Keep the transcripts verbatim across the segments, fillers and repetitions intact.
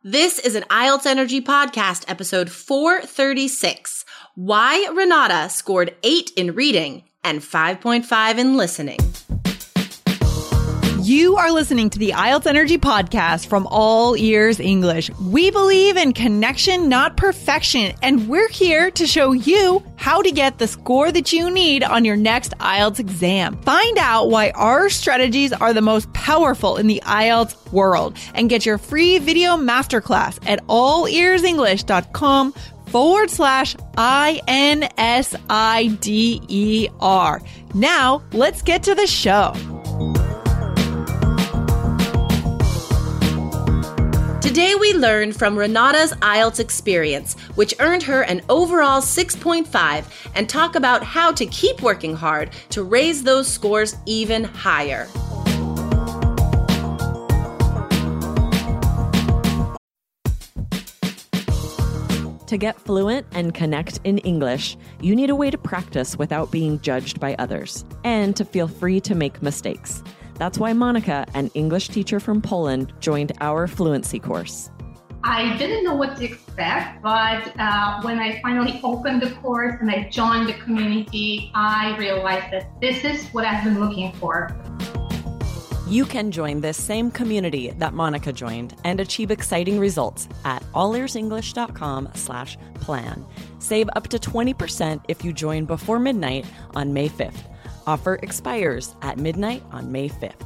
This is an I E L T S Energy Podcast, episode four thirty-six. Why Renata scored eight in reading and five point five in listening. You are listening to the I E L T S Energy Podcast from All Ears English. We believe in connection, not perfection, and we're here to show you how to get the score that you need on your next I E L T S exam. Find out why our strategies are the most powerful in the I E L T S world and get your free video masterclass at allearsenglish.com forward slash I N S I D E R. Now, let's get to the show. Today we learn from Renata's I E L T S experience, which earned her an overall six point five, and talk about how to keep working hard to raise those scores even higher. To get fluent and connect in English, you need a way to practice without being judged by others, and to feel free to make mistakes. That's why Monika, an English teacher from Poland, joined our fluency course. I didn't know what to expect, but uh, when I finally opened the course and I joined the community, I realized that this is what I've been looking for. You can join this same community that Monika joined and achieve exciting results at allearsenglish.com slash plan. Save up to twenty percent if you join before midnight on May fifth. Offer expires at midnight on May fifth.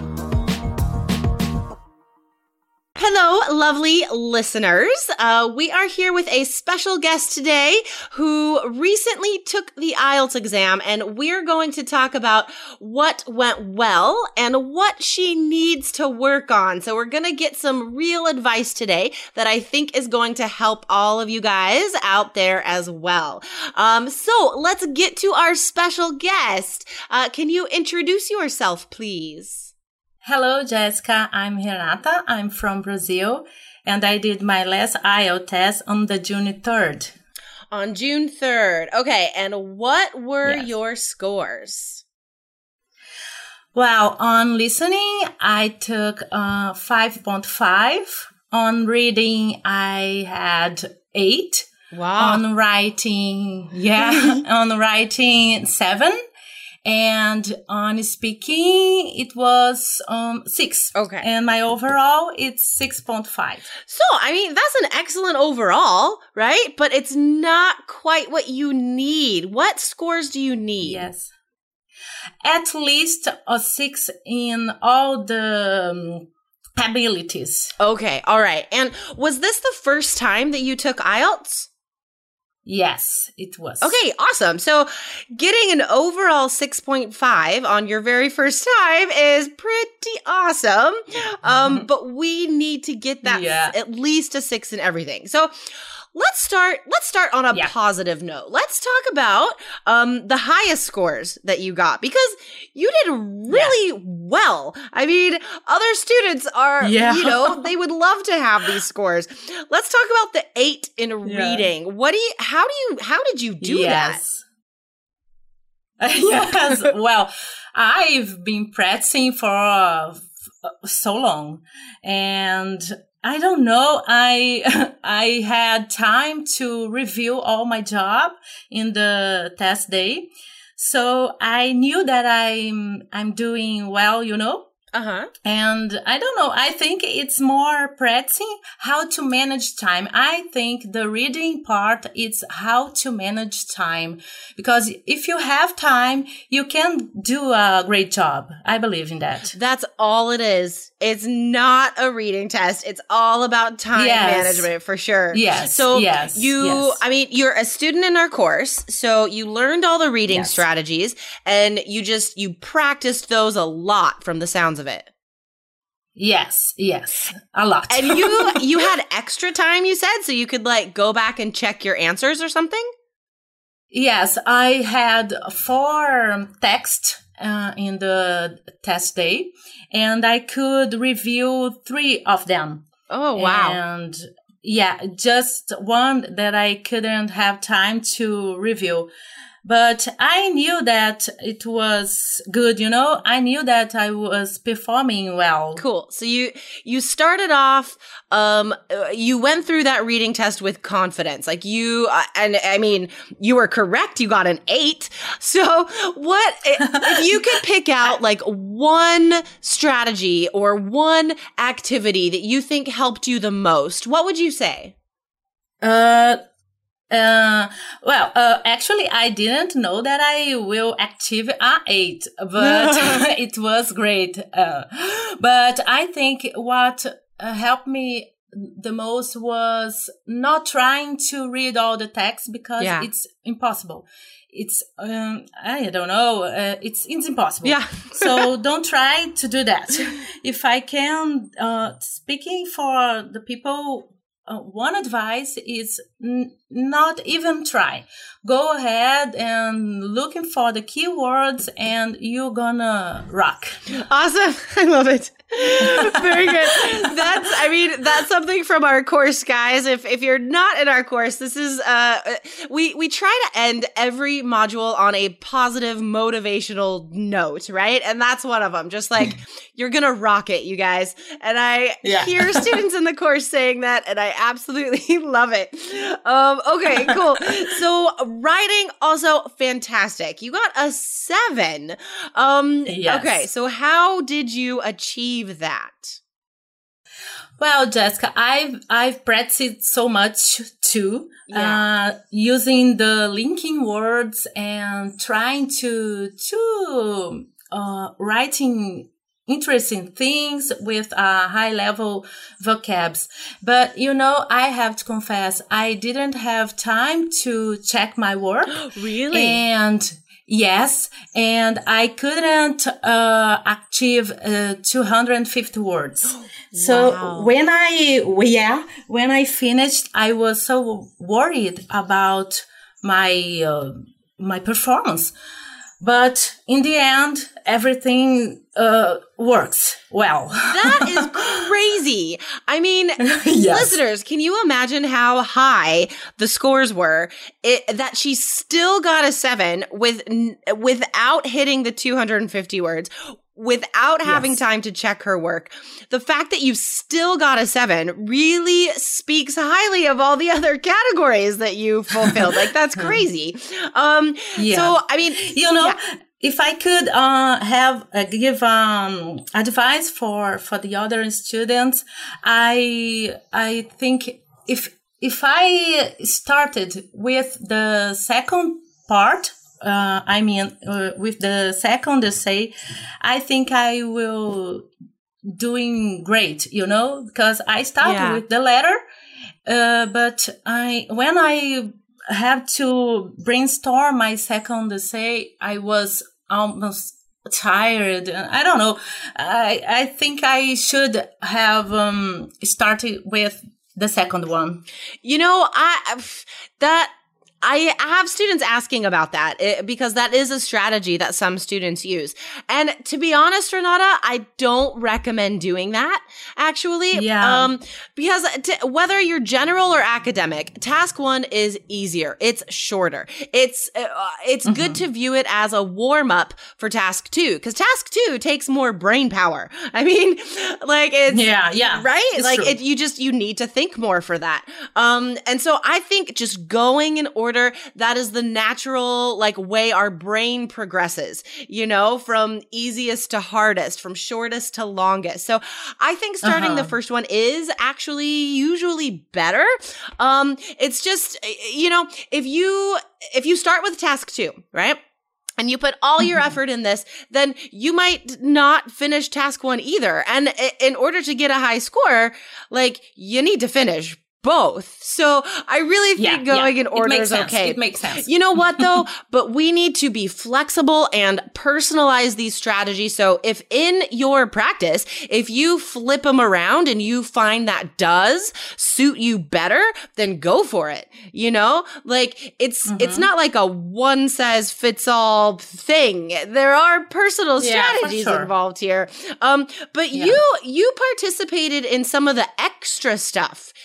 Hello, lovely listeners. Uh, we are here with a special guest today who recently took the I E L T S exam, and we're going to talk about what went well and what she needs to work on. So we're going to get some real advice today that I think is going to help all of you guys out there as well. Um, so let's get to our special guest. Uh, can you introduce yourself, please? Hello, Jessica. I'm Renata. I'm from Brazil, and I did my last I E L T S on the June third. On June third. Okay, and what were Yes. your scores? Well, on listening, I took uh, five point five. On reading, I had eight. Wow. On writing, yeah, on writing, seven. And on speaking, it was um, six. Okay. And my overall, it's six point five. So, I mean, that's an excellent overall, right? But it's not quite what you need. What scores do you need? Yes. At least a six in all the um, abilities. Okay, all right. And was this the first time that you took I E L T S? Yes, it was. Okay, awesome. So getting an overall six point five on your very first time is pretty awesome. Um, but we need to get that Yeah. at least a six in everything. So let's start, let's start on a Yeah. positive note. Let's talk about um, the highest scores that you got, because you did really well. I mean, other students are, Yeah. you know, they would love to have these scores. Let's talk about the eight in Yeah. reading. What do you, how do you, how did you do yes. yes. Well, I've been practicing for uh, f- so long, and I don't know. I I had time to review all my job in the test day, so I knew that I'm I'm doing well. You know. that? Uh-huh. And I don't know, I think it's more practicing how to manage time. I think the reading part is how to manage time. Because if you have time, you can do a great job. I believe in that. That's all it is. It's not a reading test. It's all about time Yes. management for sure. Yes, So yes, you, yes. I mean, you're a student in our course, so you learned all the reading Yes. strategies, and you just, you practiced those a lot from the sounds of it. Yes, yes, a lot. And you, you had extra time, you said, so you could like go back and check your answers or something? Yes, I had four texts uh, in the test day, and I could review three of them. Oh, wow. And yeah, just one that I couldn't have time to review. but I knew that it was good, you know, I knew that I was performing well. Cool. So you, you started off, um, uh, you went through that reading test with confidence. Like you, uh, and I mean, you were correct. You got an eight. So what, if you could pick out like one strategy or one activity that you think helped you the most, what would you say? Uh, Uh, well, uh, actually, I didn't know that I will achieve a eight, but it was great. Uh, but I think what uh, helped me the most was not trying to read all the text because yeah. it's impossible. It's, um, I don't know, uh, it's, it's impossible. Yeah. So don't try to do that. If I can, uh, speaking for the people, Uh, one advice is n- not even try. Go ahead and looking for the keywords and you're gonna rock. Awesome. I love it. Very good. That's, I mean, that's something from our course, guys. If, if you're not in our course, this is, uh, we, we try to end every module on a positive motivational note, right? And that's one of them. Just like, you're gonna rock it, you guys. And I yeah. hear students in the course saying that, and I absolutely love it. Um, okay, cool. So writing also fantastic. You got a seven. Um, yes. Okay, so how did you achieve that? Well, Jessica, I've I've practiced so much too, yeah. uh, using the linking words and trying to to uh, writing interesting things with uh, high level vocabs. But, you know, I have to confess, I didn't have time to check my work. Really? And yes, and I couldn't uh, achieve uh, two hundred fifty words. So wow. when I, yeah, when I finished, I was so worried about my, uh, my performance. But in the end, everything uh, works well. That is crazy. I mean, yes. listeners, can you imagine how high the scores were it, that she still got a seven with without hitting the two hundred fifty words, without having yes. time to check her work? The fact that you still got a seven really speaks highly of all the other categories that you fulfilled. Like, that's crazy. Um, yeah. So, I mean, you know, yeah. if I could uh, have uh, give um, advice for for the other students, I I think if if I started with the second part. Uh, I mean, uh, with the second essay, I think I will doing great, you know, because I started yeah. with the letter, uh, but I when I had to brainstorm my second essay, I was almost tired. I don't know. I I think I should have um, started with the second one. You know, I that. I have students asking about that it, because that is a strategy that some students use. And to be honest, Renata, I don't recommend doing that, actually. Yeah. Um, because to, whether you're general or academic, task one is easier. It's shorter. It's, uh, it's mm-hmm. good to view it as a warm up for task two, because task two takes more brain power. I mean, like it's, yeah, yeah, right? It's like true. it, you just, you need to think more for that. Um, and so I think just going in order Order, that is the natural, like, way our brain progresses, you know, from easiest to hardest, from shortest to longest. So I think starting uh-huh. the first one is actually usually better. Um, it's just, you know, if you, if you start with task two, right? And you put all your mm-hmm. effort in this, then you might not finish task one either. And in order to get a high score, like, you need to finish both. So I really think yeah, going yeah. in order is okay. It makes sense. You know what though? But we need to be flexible and personalize these strategies. So if in your practice, if you flip them around and you find that does suit you better, then go for it. You know, like it's, mm-hmm. it's not like a one size fits all thing. There are personal yeah, strategies sure. involved here. Um, but yeah. you, you participated in some of the extra stuff in our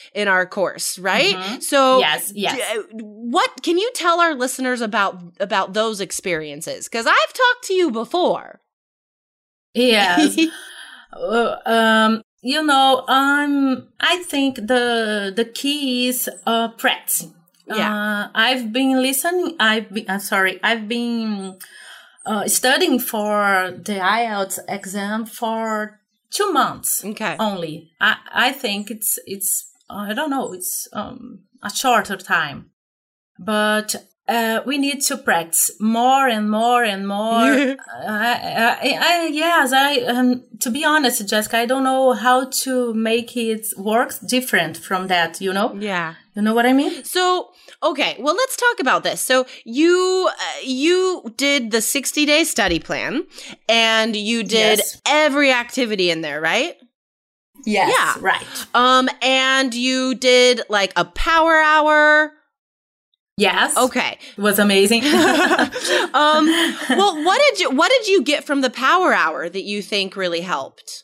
course, right? Mm-hmm. So yes, yes. D- what can you tell our listeners about about those experiences? Because I've talked to you before. Yes. uh, um, you know, um, I think the the key is uh, practicing. Yeah. Uh, I've been listening. I've been. I'm sorry. I've been uh, studying for the I E L T S exam for two months. Okay. Only. I I think it's it's. I don't know. It's um a shorter time, but. Uh, we need to practice more and more and more. I, I, I, yes, I. Um, to be honest, Jessica, I don't know how to make it work different from that. You know? Yeah. You know what I mean? So, okay, well, let's talk about this. So you uh, you did the sixty day study plan, and you did Yes. every activity in there, right? Yes. Yeah. Right. Um, and you did like a power hour. Yes. Okay. It was amazing. um, well, what did you what did you get from the power hour that you think really helped?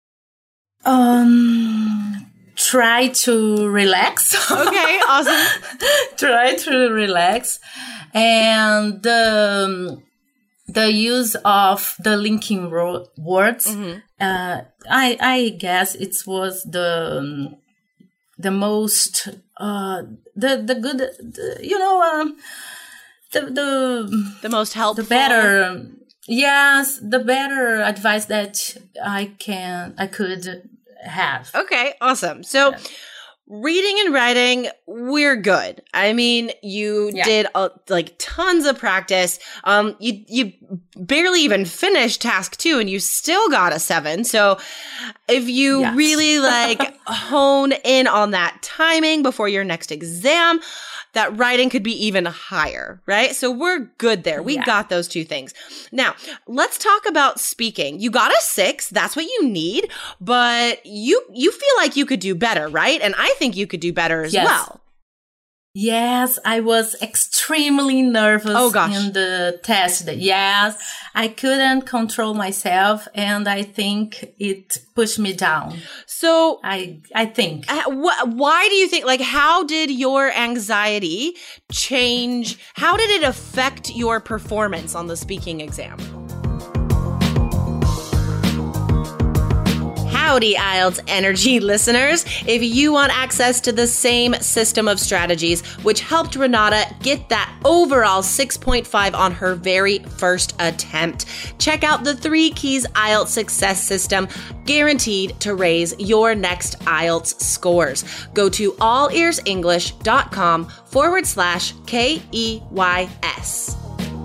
um, try to relax. Okay, awesome. Try to relax, and um, the use of the linking ro- words. Mm-hmm. Uh, I I guess it was the um, the most uh, the the good the, you know um, the the The most helpful. the better yes the better advice that I can I could have. Okay, awesome. So Yeah. reading and writing, we're good. I mean, you Yeah. did uh, like tons of practice. Um, you you barely even finished task two, and you still got a seven. So if you Yes. really like hone in on that timing before your next exam, that writing could be even higher, right? So we're good there. We Yeah. got those two things. Now, let's talk about speaking. You got a six. That's what you need, but you you feel like you could do better, right? And I think you could do better as Yes. well. Yes, I was extremely nervous Oh, gosh. in the test. Yes, I couldn't control myself, and I think it pushed me down. So, I I think. uh, wh- why do you think, like, how did your anxiety change? How did it affect your performance on the speaking exam? Howdy, I E L T S Energy listeners. If you want access to the same system of strategies which helped Renata get that overall six point five on her very first attempt, check out the Three Keys I E L T S Success System, guaranteed to raise your next I E L T S scores. Go to allearsenglish.com forward slash K E Y S.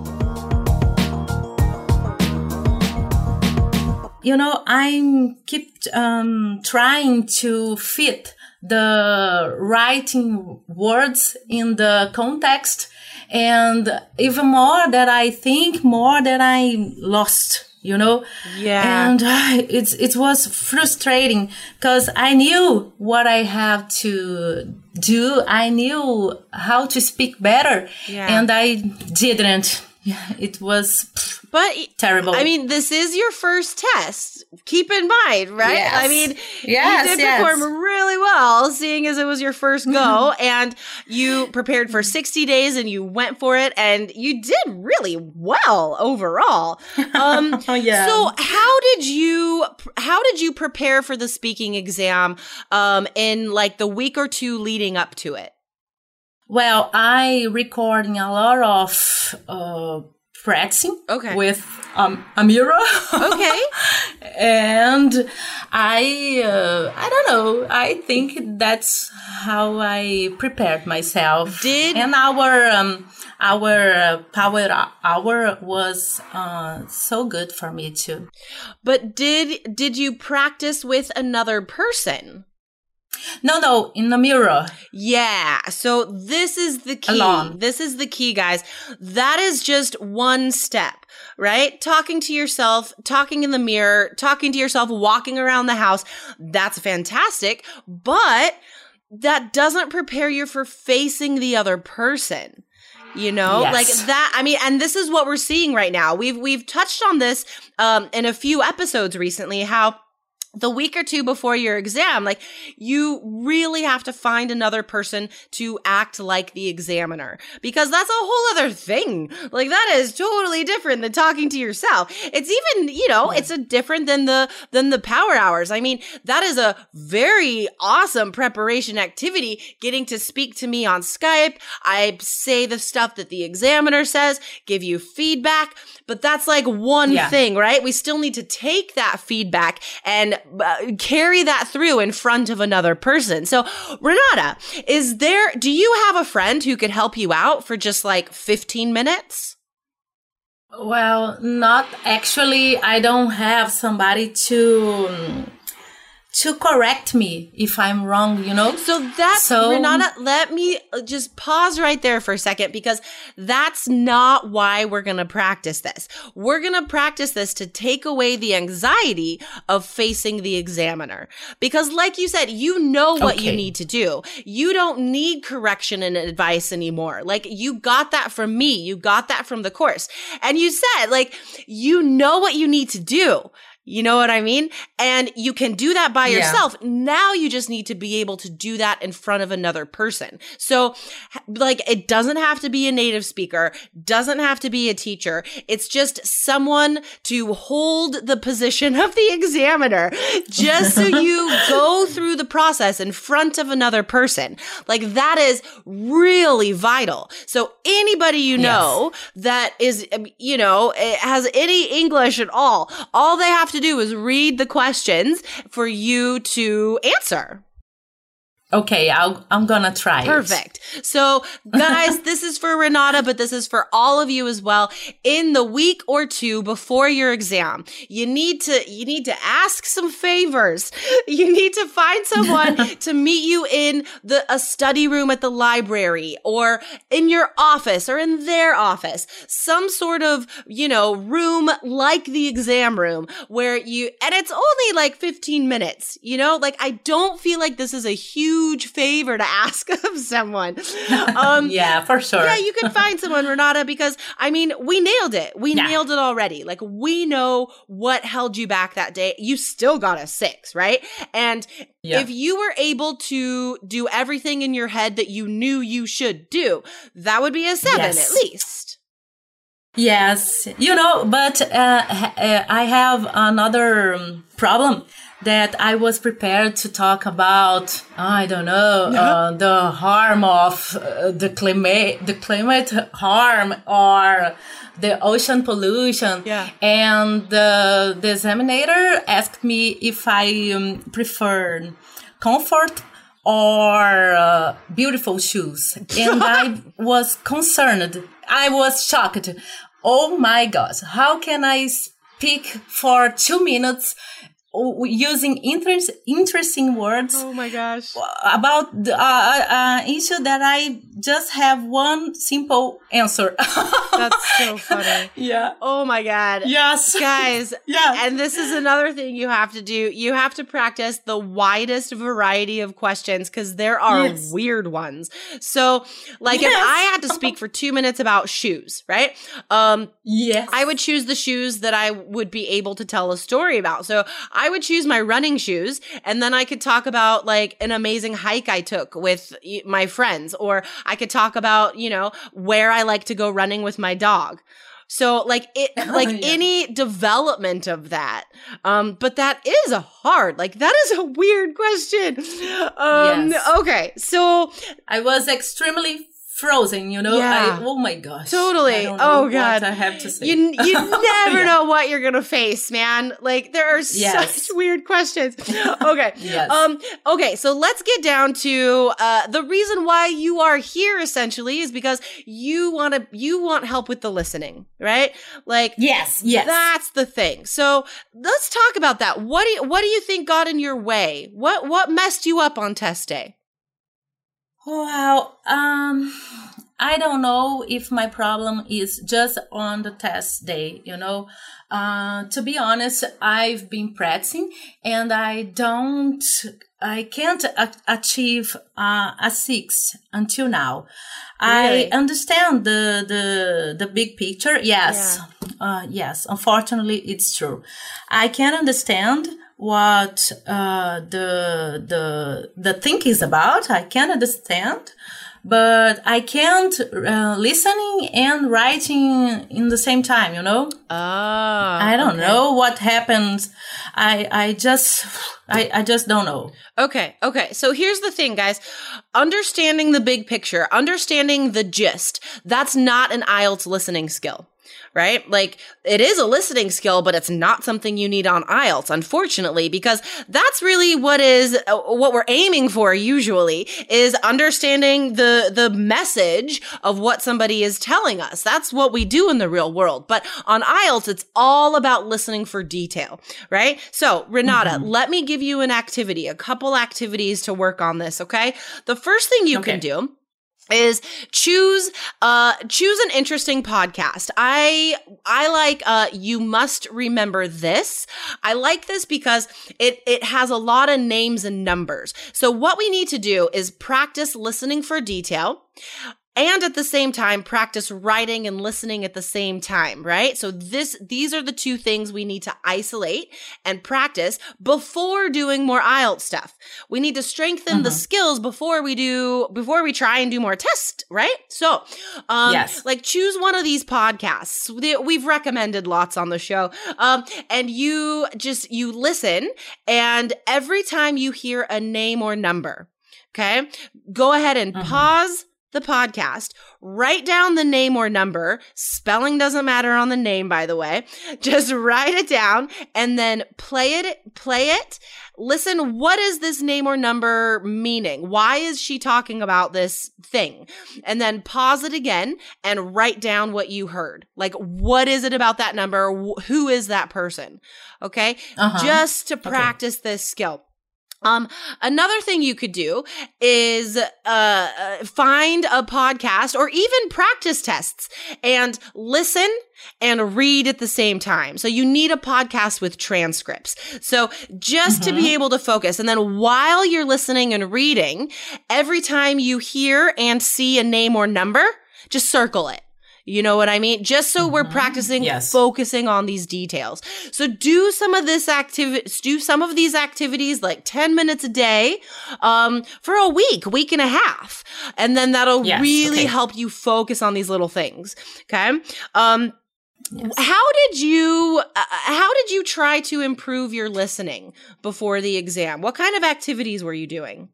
You know, I'm keep um, trying to fit the writing words in the context, and even more that I think, more that I lost. You know, Yeah. and uh, it's it was frustrating because I knew what I have to do. I knew how to speak better, Yeah. and I didn't. Yeah, it was pff, But terrible. I mean, this is your first test. Keep in mind, right? Yes. I mean, Yes, you did yes. perform really well, seeing as it was your first go, and you prepared for sixty days, and you went for it, and you did really well overall. Um, Oh, yeah. So, how did you how did you prepare for the speaking exam um, in like the week or two leading up to it? Well, I recording a lot of uh, practicing Okay. with um, a mirror. Okay. And I, uh, I don't know. I think that's how I prepared myself. Did- and our um, our uh, power hour was uh, so good for me too. But did did you practice with another person? No, no, in the mirror. Yeah. So this is the key. Alone. This is the key, guys. That is just one step, right? Talking to yourself, talking in the mirror, talking to yourself, walking around the house. That's fantastic. But that doesn't prepare you for facing the other person. You know, Yes. like that. I mean, and this is what we're seeing right now. We've, we've touched on this, um, in a few episodes recently, how the week or two before your exam, like you really have to find another person to act like the examiner, because that's a whole other thing. Like that is totally different than talking to yourself. It's even, you know, yeah. it's a different than the, than the power hours. I mean, that is a very awesome preparation activity, getting to speak to me on Skype. I say the stuff that the examiner says, give you feedback, but that's like one yeah. thing, right? We still need to take that feedback and Uh, carry that through in front of another person. So, Renata, is there, do you have a friend who could help you out for just like fifteen minutes? Well, not actually. I don't have somebody to to correct me if I'm wrong, you know? So that's, so, Renata, let me just pause right there for a second, because that's not why we're going to practice this. We're going to practice this to take away the anxiety of facing the examiner. Because like you said, you know what okay. you need to do. You don't need correction and advice anymore. Like you got that from me. You got that from the course. And you said, like, you know what you need to do. You know what I mean? And you can do that by yeah. yourself. Now you just need to be able to do that in front of another person. So like, it doesn't have to be a native speaker, doesn't have to be a teacher. It's just someone to hold the position of the examiner, just so you go through the process in front of another person. Like that is really vital. So anybody you know yes. that is, you know, has any English at all, all they have to do is read the questions for you to answer. Okay, I'll, I'm gonna try Perfect. It. So, guys, this is for Renata, but this is for all of you as well. In the week or two before your exam, you need to you need to ask some favors. You need to find someone to meet you in the a study room at the library, or in your office, or in their office. Some sort of, you know, room like the exam room where you, and it's only like fifteen minutes, you know? Like, I don't feel like this is a huge huge favor to ask of someone. Um, yeah, for sure. Yeah, you can find someone, Renata, because I mean, we nailed it. We yeah. nailed it already. Like, we know what held you back that day. You still got a six, right? And yeah. if you were able to do everything in your head that you knew you should do, that would be a seven yes. at least. Yes, you know, but uh, I have another um, problem. That I was prepared to talk about, I don't know, yeah. uh, the harm of uh, the climate, the climate harm, or the ocean pollution. Yeah. And uh, the examiner asked me if I um, prefer comfort or uh, beautiful shoes. And I was concerned. I was shocked. Oh my gosh, how can I speak for two minutes using interest, interesting words oh my gosh. about the uh, uh, issue that I just have one simple answer. That's so funny. Yeah. Oh my God. Yes. Guys. Yeah. And this is another thing you have to do. You have to practice the widest variety of questions, because there are yes. weird ones. So like yes. if I had to speak for two minutes about shoes, right? Um, yes. I would choose the shoes that I would be able to tell a story about. So I would choose my running shoes, and then I could talk about like an amazing hike I took with my friends, or I could talk about, you know, where I like to go running with my dog. So like it, like yeah. any development of that. Um, but that is a hard, like that is a weird question. Um, yes. Okay. So I was extremely frozen, you know? Yeah. I, oh my gosh. Totally. I don't know oh what God. I have to say. You, you never yeah. know what you're going to face, man. Like there are yes. such weird questions. Okay. yes. Um, okay. So let's get down to, uh, the reason why you are here essentially is because you want to, you want help with the listening, right? Like, yes. Yes. That's the thing. So let's talk about that. What do you, what do you think got in your way? What, what messed you up on test day? Well, um, I don't know if my problem is just on the test day, you know. Uh, to be honest, I've been practicing and I don't, I can't a- achieve uh, a six until now. Really? I understand the, the, the big picture. Yes. Yeah. Uh, yes. Unfortunately, it's true. I can understand what uh, the the the thing is about. I can understand, but I can't uh, listening and writing in the same time. You know. Ah, I don't okay. know what happens. I I just I, I just don't know. Okay, okay. So here's the thing, guys. Understanding the big picture, understanding the gist, that's not an I E L T S listening skill, right? Like, it is a listening skill, but it's not something you need on I E L T S, unfortunately, because that's really what is, uh, what we're aiming for usually, is understanding the, the message of what somebody is telling us. That's what we do in the real world. But on I E L T S, it's all about listening for detail, right? So, Renata, mm-hmm. let me give you an activity, a couple activities to work on this, okay? The first thing you okay. can do is choose uh choose an interesting podcast. I I like uh You Must Remember This. I like this because it it has a lot of names and numbers. So what we need to do is practice listening for detail. And at the same time, practice writing and listening at the same time, right? So this, these are the two things we need to isolate and practice before doing more I E L T S stuff. We need to strengthen mm-hmm. the skills before we do, before we try and do more tests, right? So, um, yes. like choose one of these podcasts. We've recommended lots on the show. Um, and you just, you listen, and every time you hear a name or number, okay, go ahead and mm-hmm. pause the podcast, write down the name or number. Spelling doesn't matter on the name, by the way. Just write it down and then play it, play it. Listen, what is this name or number meaning? Why is she talking about this thing? And then pause it again and write down what you heard. Like, what is it about that number? Who is that person? Okay. Uh-huh. Just to practice okay. this skill. Um, another thing you could do is, uh, find a podcast or even practice tests and listen and read at the same time. So you need a podcast with transcripts. So just mm-hmm. to be able to focus. And then while you're listening and reading, every time you hear and see a name or number, just circle it. You know what I mean? Just so mm-hmm. we're practicing yes. focusing on these details. So do some of this activity, do some of these activities like ten minutes a day, um, for a week, week and a half. And then that'll yes. really okay. help you focus on these little things. Okay. Um, yes. how did you, uh, how did you try to improve your listening before the exam? What kind of activities were you doing?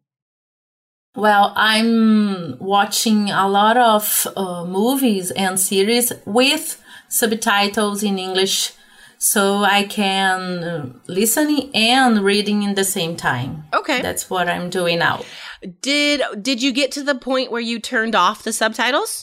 Well, I'm watching a lot of uh, movies and series with subtitles in English, so I can uh, listening and reading in the same time. Okay. That's what I'm doing now. Did did you get to the point where you turned off the subtitles?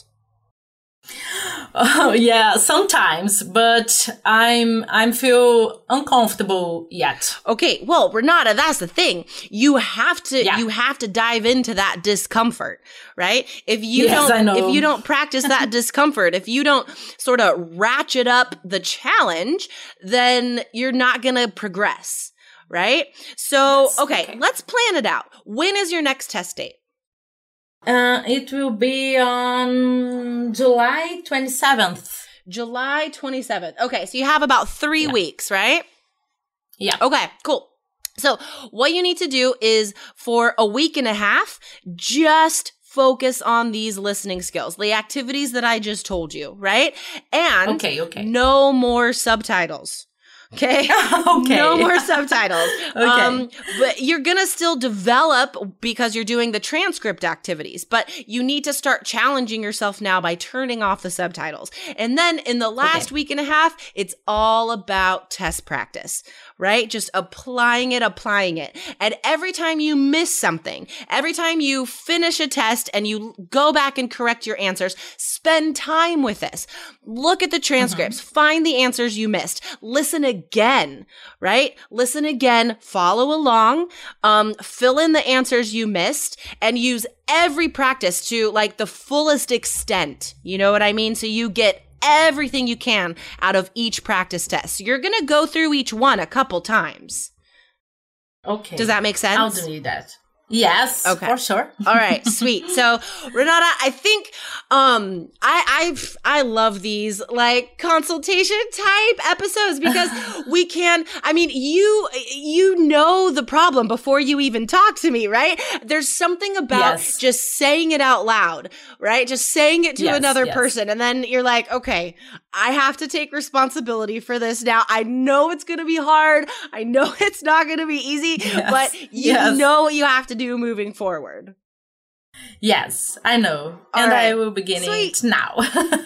Oh yeah, sometimes, but I'm I'm feel uncomfortable yet. Okay, well, Renata, that's the thing. You have to yeah. you have to dive into that discomfort, right? If you yes, don't I know. if you don't practice that discomfort, if you don't sort of ratchet up the challenge, then you're not going to progress, right? So, yes, okay, okay, let's plan it out. When is your next test date? Uh, it will be on July twenty-seventh. July twenty-seventh. Okay, so you have about three yeah. weeks, right? Yeah. Okay, cool. So what you need to do is for a week and a half, just focus on these listening skills, the activities that I just told you, right? And okay, okay. no more subtitles. Okay. okay. No more subtitles. okay. Um, but you're going to still develop because you're doing the transcript activities, but you need to start challenging yourself now by turning off the subtitles. And then in the last okay. week and a half, it's all about test practice, right? Just applying it, applying it. And every time you miss something, every time you finish a test and you go back and correct your answers, spend time with this. Look at the transcripts, mm-hmm. find the answers you missed, listen again, right? Listen again, follow along, um, fill in the answers you missed, and use every practice to like the fullest extent. You know what I mean? So you get everything you can out of each practice test. So you're going to go through each one a couple times. Okay. Does that make sense? I'll do that. Yes, okay. for sure. All right, sweet. So, Renata, I think um, I I've, I love these like consultation type episodes because we can. I mean, you you know the problem before you even talk to me, right? There's something about yes. just saying it out loud, right? Just saying it to yes, another yes. person, and then you're like, okay, I have to take responsibility for this now. I know it's going to be hard. I know it's not going to be easy, yes, but you yes. know what you have to do moving forward. Yes, I know. All and right. I will begin Sweet. it now.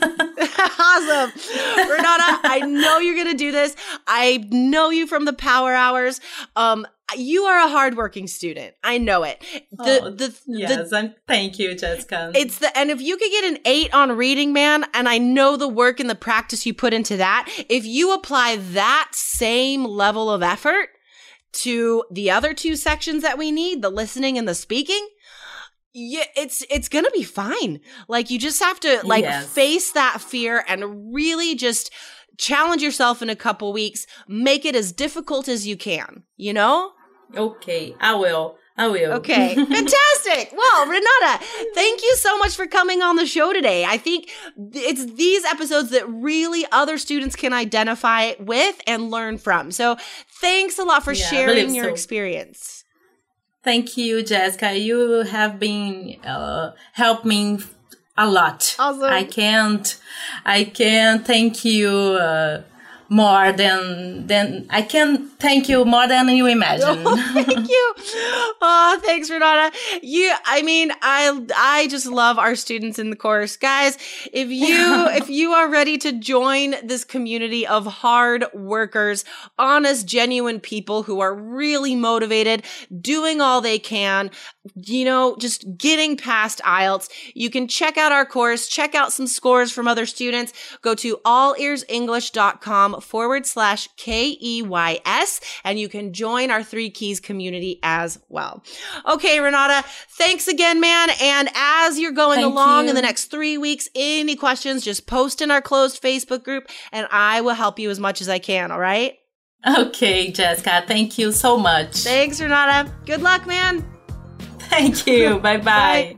Awesome. Renata, I know you're going to do this. I know you from the power hours. Um, you are a hardworking student. I know it. The, oh, the, yes, the, and thank you, Jessica. It's the, and if you could get an eight on reading, man, and I know the work and the practice you put into that, if you apply that same level of effort to the other two sections that we need, the listening and the speaking, yeah, it's it's gonna be fine. Like you just have to like yes. face that fear and really just challenge yourself in a couple weeks. Make it as difficult as you can, you know? Okay, I will. I will. Okay, fantastic. Well, Renata, thank you so much for coming on the show today. I think it's these episodes that really other students can identify with and learn from. So thanks a lot for yeah, sharing your so. experience. Thank you, Jessica. You have been uh, helping a lot. Awesome. I can't, I can't thank you uh, more than than I can thank you more than you imagine. Oh, thank you. Oh, thanks, Renata. You, I mean, I I just love our students in the course, guys. If you if you are ready to join this community of hard workers, honest, genuine people who are really motivated, doing all they can, you know, just getting past I E L T S, you can check out our course, check out some scores from other students. Go to allearsenglish.com forward slash K E Y S, and you can join our Three Keys community as well. Okay, Renata, thanks again, man. And as you're going Thank along you. in the next three weeks, any questions, just post in our closed Facebook group, and I will help you as much as I can, all right? Okay, Jessica. Thank you so much. Thanks, Renata. Good luck, man. Thank you. Bye-bye. Bye.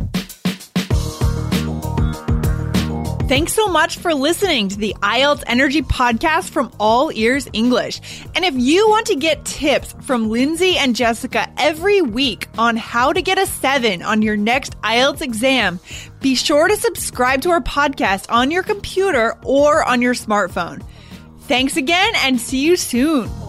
Thanks so much for listening to the I E L T S Energy Podcast from All Ears English. And if you want to get tips from Lindsay and Jessica every week on how to get a seven on your next I E L T S exam, be sure to subscribe to our podcast on your computer or on your smartphone. Thanks again and see you soon.